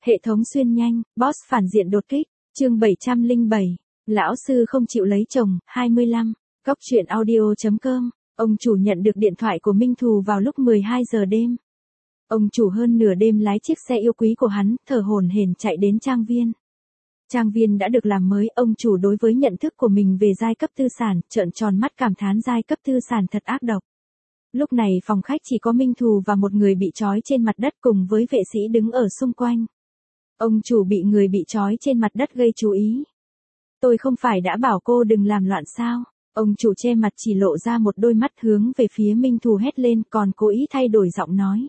Hệ thống xuyên nhanh, boss phản diện đột kích, chương 707, lão sư không chịu lấy chồng, 25, góc truyện audio.com, ông chủ nhận được điện thoại của Minh Thù vào lúc 12 giờ đêm. Ông chủ hơn nửa đêm lái chiếc xe yêu quý của hắn, thở hổn hển chạy đến trang viên. Trang viên đã được làm mới, ông chủ đối với nhận thức của mình về giai cấp tư sản, trợn tròn mắt cảm thán giai cấp tư sản thật ác độc. Lúc này phòng khách chỉ có Minh Thù và một người bị trói trên mặt đất cùng với vệ sĩ đứng ở xung quanh. Ông chủ bị người bị trói trên mặt đất gây chú ý. Tôi không phải đã bảo cô đừng làm loạn sao? Ông chủ che mặt chỉ lộ ra một đôi mắt hướng về phía Minh Thù hét lên, còn cố ý thay đổi giọng nói.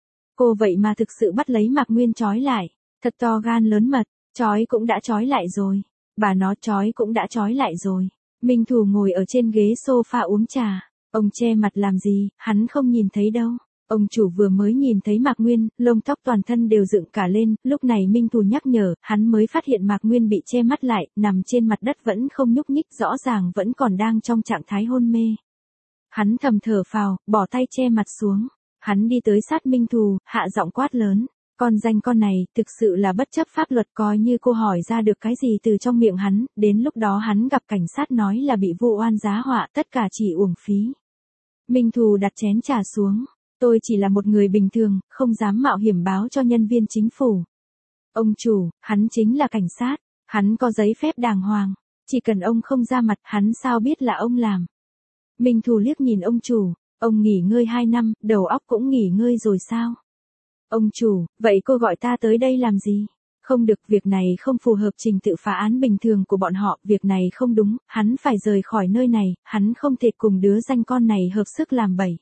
Cô vậy mà thực sự bắt lấy Mạc Nguyên trói lại, thật to gan lớn mật, trói cũng đã trói lại rồi. Bà nó trói cũng đã trói lại rồi. Minh Thù ngồi ở trên ghế sofa uống trà. Ông che mặt làm gì, hắn không nhìn thấy đâu. Ông chủ vừa mới nhìn thấy Mạc Nguyên, lông tóc toàn thân đều dựng cả lên, lúc này Minh Thù nhắc nhở, hắn mới phát hiện Mạc Nguyên bị che mắt lại, nằm trên mặt đất vẫn không nhúc nhích, rõ ràng vẫn còn đang trong trạng thái hôn mê. Hắn thầm thở phào, bỏ tay che mặt xuống. Hắn đi tới sát Minh Thù, hạ giọng quát lớn. Con danh con này, thực sự là bất chấp pháp luật, coi như cô hỏi ra được cái gì từ trong miệng hắn, đến lúc đó hắn gặp cảnh sát nói là bị vu oan giá họa, tất cả chỉ uổng phí. Minh Thù đặt chén trà xuống. Tôi chỉ là một người bình thường, không dám mạo hiểm báo cho nhân viên chính phủ. Ông chủ, hắn chính là cảnh sát, hắn có giấy phép đàng hoàng, chỉ cần ông không ra mặt, hắn sao biết là ông làm. Minh Thù liếc nhìn ông chủ, ông nghỉ ngơi 2 năm, đầu óc cũng nghỉ ngơi rồi sao? Ông chủ, vậy cô gọi ta tới đây làm gì? Không được, việc này không phù hợp trình tự phá án bình thường của bọn họ, việc này không đúng, hắn phải rời khỏi nơi này, hắn không thể cùng đứa danh con này hợp sức làm bẫy.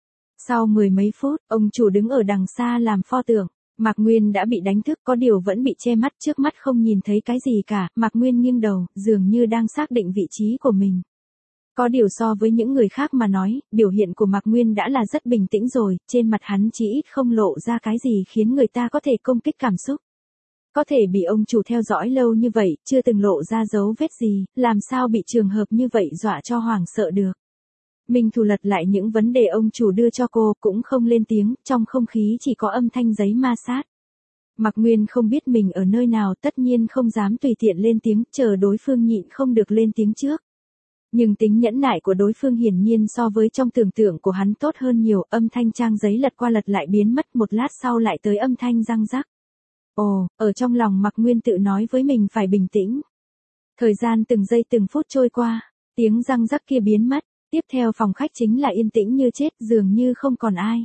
Sau 10 mấy phút, ông chủ đứng ở đằng xa làm pho tượng. Mạc Nguyên đã bị đánh thức, có điều vẫn bị che mắt, trước mắt không nhìn thấy cái gì cả. Mạc Nguyên nghiêng đầu, dường như đang xác định vị trí của mình. Có điều so với những người khác mà nói, biểu hiện của Mạc Nguyên đã là rất bình tĩnh rồi, trên mặt hắn chỉ ít không lộ ra cái gì khiến người ta có thể công kích cảm xúc. Có thể bị ông chủ theo dõi lâu như vậy, chưa từng lộ ra dấu vết gì, làm sao bị trường hợp như vậy dọa cho hoảng sợ được. Minh Thù lật lại những vấn đề ông chủ đưa cho cô, cũng không lên tiếng, trong không khí chỉ có âm thanh giấy ma sát. Mạc Nguyên không biết mình ở nơi nào, tất nhiên không dám tùy tiện lên tiếng, chờ đối phương nhịn không được lên tiếng trước. Nhưng tính nhẫn nại của đối phương hiển nhiên so với trong tưởng tượng của hắn tốt hơn nhiều, âm thanh trang giấy lật qua lật lại biến mất, một lát sau lại tới âm thanh răng rắc. Ồ, ở trong lòng Mạc Nguyên tự nói với mình phải bình tĩnh. Thời gian từng giây từng phút trôi qua, tiếng răng rắc kia biến mất. Tiếp theo phòng khách chính là yên tĩnh như chết, dường như không còn ai.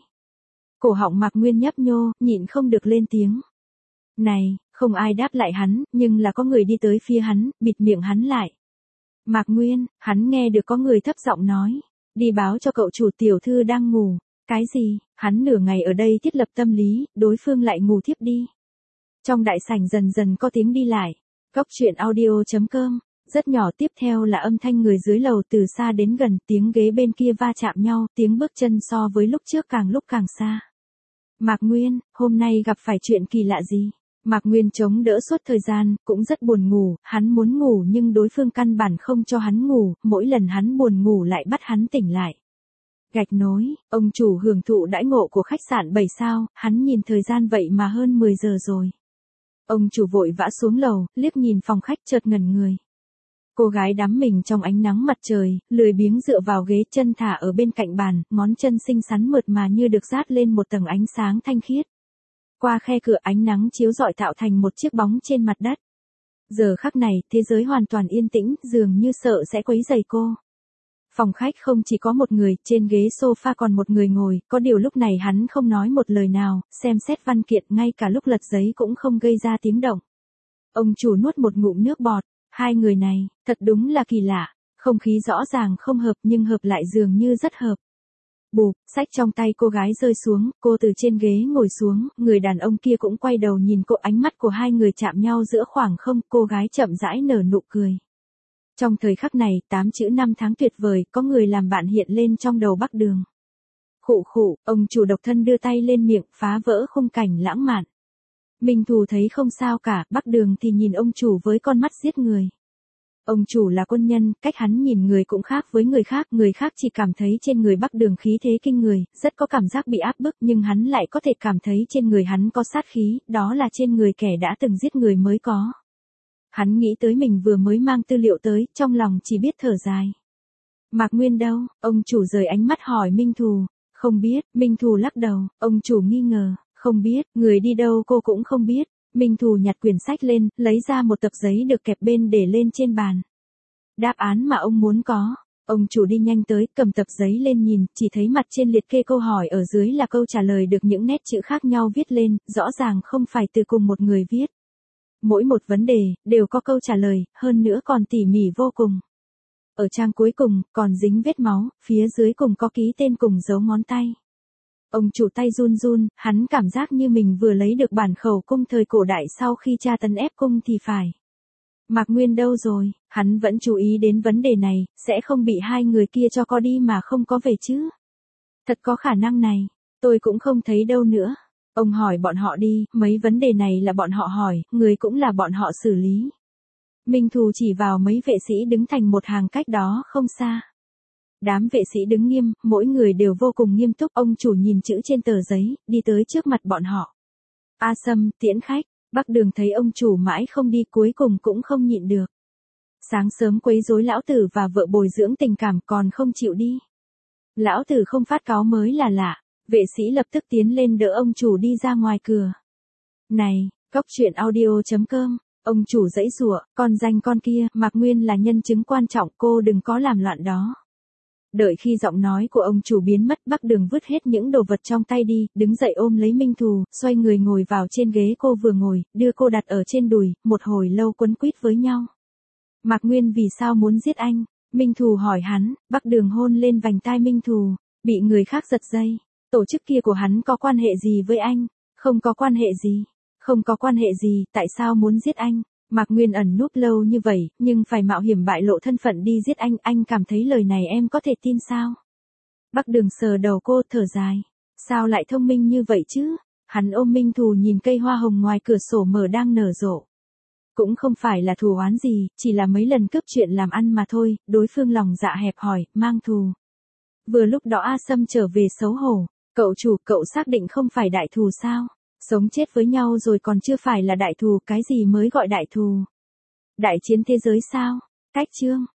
Cổ họng Mạc Nguyên nhấp nhô, nhịn không được lên tiếng. Này, không ai đáp lại hắn, nhưng là có người đi tới phía hắn, bịt miệng hắn lại. Mạc Nguyên, hắn nghe được có người thấp giọng nói. Đi báo cho cậu chủ, tiểu thư đang ngủ. Cái gì, hắn nửa ngày ở đây thiết lập tâm lý, đối phương lại ngủ thiếp đi. Trong đại sảnh dần dần có tiếng đi lại. Góc truyện audio.com. Rất nhỏ, tiếp theo là âm thanh người dưới lầu từ xa đến gần, tiếng ghế bên kia va chạm nhau, tiếng bước chân so với lúc trước càng lúc càng xa. Mạc Nguyên, hôm nay gặp phải chuyện kỳ lạ gì? Mạc Nguyên chống đỡ suốt thời gian, cũng rất buồn ngủ, hắn muốn ngủ nhưng đối phương căn bản không cho hắn ngủ, mỗi lần hắn buồn ngủ lại bắt hắn tỉnh lại. Gạch nối, ông chủ hưởng thụ đãi ngộ của khách sạn 7 sao, hắn nhìn thời gian vậy mà hơn 10 giờ rồi. Ông chủ vội vã xuống lầu, liếc nhìn phòng khách chợt ngẩn người. Cô gái đắm mình trong ánh nắng mặt trời, lười biếng dựa vào ghế, chân thả ở bên cạnh bàn, ngón chân xinh xắn mượt mà như được dát lên một tầng ánh sáng thanh khiết. Qua khe cửa ánh nắng chiếu rọi tạo thành một chiếc bóng trên mặt đất. Giờ khắc này, thế giới hoàn toàn yên tĩnh, dường như sợ sẽ quấy rầy cô. Phòng khách không chỉ có một người, trên ghế sofa còn một người ngồi, có điều lúc này hắn không nói một lời nào, xem xét văn kiện, ngay cả lúc lật giấy cũng không gây ra tiếng động. Ông chủ nuốt một ngụm nước bọt. Hai người này, thật đúng là kỳ lạ, không khí rõ ràng không hợp nhưng hợp lại dường như rất hợp. Bụp, sách trong tay cô gái rơi xuống, cô từ trên ghế ngồi xuống, người đàn ông kia cũng quay đầu nhìn cô, ánh mắt của hai người chạm nhau giữa khoảng không, cô gái chậm rãi nở nụ cười. Trong thời khắc này, 8 chữ năm tháng tuyệt vời, có người làm bạn hiện lên trong đầu Bắc Đường. Khụ khụ, ông chủ độc thân đưa tay lên miệng, phá vỡ khung cảnh lãng mạn. Minh Thù thấy không sao cả, Bắc Đường thì nhìn ông chủ với con mắt giết người. Ông chủ là quân nhân, cách hắn nhìn người cũng khác với người khác chỉ cảm thấy trên người Bắc Đường khí thế kinh người, rất có cảm giác bị áp bức nhưng hắn lại có thể cảm thấy trên người hắn có sát khí, đó là trên người kẻ đã từng giết người mới có. Hắn nghĩ tới mình vừa mới mang tư liệu tới, trong lòng chỉ biết thở dài. Mạc Nguyên đâu? Ông chủ rời ánh mắt hỏi Minh Thù. Không biết, Minh Thù lắc đầu, ông chủ nghi ngờ, không biết, người đi đâu cô cũng không biết. Minh Thù nhặt quyển sách lên, lấy ra một tập giấy được kẹp bên để lên trên bàn. Đáp án mà ông muốn có. Ông chủ đi nhanh tới, cầm tập giấy lên nhìn, chỉ thấy mặt trên liệt kê câu hỏi ở dưới là câu trả lời được những nét chữ khác nhau viết lên, rõ ràng không phải từ cùng một người viết. Mỗi một vấn đề, đều có câu trả lời, hơn nữa còn tỉ mỉ vô cùng. Ở trang cuối cùng, còn dính vết máu, phía dưới cùng có ký tên cùng dấu ngón tay. Ông chủ tay run run, hắn cảm giác như mình vừa lấy được bản khẩu cung thời cổ đại sau khi tra tấn ép cung thì phải. Mạc Nguyên đâu rồi, hắn vẫn chú ý đến vấn đề này, sẽ không bị hai người kia cho có đi mà không có về chứ. Thật có khả năng này, tôi cũng không thấy đâu nữa. Ông hỏi bọn họ đi, mấy vấn đề này là bọn họ hỏi, người cũng là bọn họ xử lý. Minh Thù chỉ vào mấy vệ sĩ đứng thành một hàng cách đó không xa. Đám vệ sĩ đứng nghiêm, mỗi người đều vô cùng nghiêm túc. Ông chủ nhìn chữ trên tờ giấy, đi tới trước mặt bọn họ. A Sâm, tiễn khách. Bắc Đường thấy ông chủ mãi không đi cuối cùng cũng không nhịn được. Sáng sớm quấy rối lão tử và vợ bồi dưỡng tình cảm còn không chịu đi. Lão tử không phát cáo mới là lạ. Vệ sĩ lập tức tiến lên đỡ ông chủ đi ra ngoài cửa. Này, cóc truyện audio.com. Ông chủ giãy giụa, con danh con kia, Mạc Nguyên là nhân chứng quan trọng, cô đừng có làm loạn đó. Đợi khi giọng nói của ông chủ biến mất, Bắc Đường vứt hết những đồ vật trong tay đi, đứng dậy ôm lấy Minh Thù, xoay người ngồi vào trên ghế cô vừa ngồi, đưa cô đặt ở trên đùi, một hồi lâu quấn quýt với nhau. Mạc Nguyên vì sao muốn giết anh? Minh Thù hỏi hắn. Bắc Đường hôn lên vành tai Minh Thù, bị người khác giật dây. Tổ chức kia của hắn có quan hệ gì với anh? Không có quan hệ gì. Không có quan hệ gì, tại sao muốn giết anh? Mạc Nguyên ẩn núp lâu như vậy, nhưng phải mạo hiểm bại lộ thân phận đi giết anh cảm thấy lời này em có thể tin sao? Bắc Đường sờ đầu cô, thở dài. Sao lại thông minh như vậy chứ? Hắn ôm Minh Thù nhìn cây hoa hồng ngoài cửa sổ mở đang nở rộ. Cũng không phải là thù oán gì, chỉ là mấy lần cướp chuyện làm ăn mà thôi, đối phương lòng dạ hẹp hòi, mang thù. Vừa lúc đó A Sâm trở về xấu hổ. Cậu chủ, cậu xác định không phải đại thù sao? Sống chết với nhau rồi còn chưa phải là đại thù, cái gì mới gọi đại thù? Đại chiến thế giới sao? Cách chương.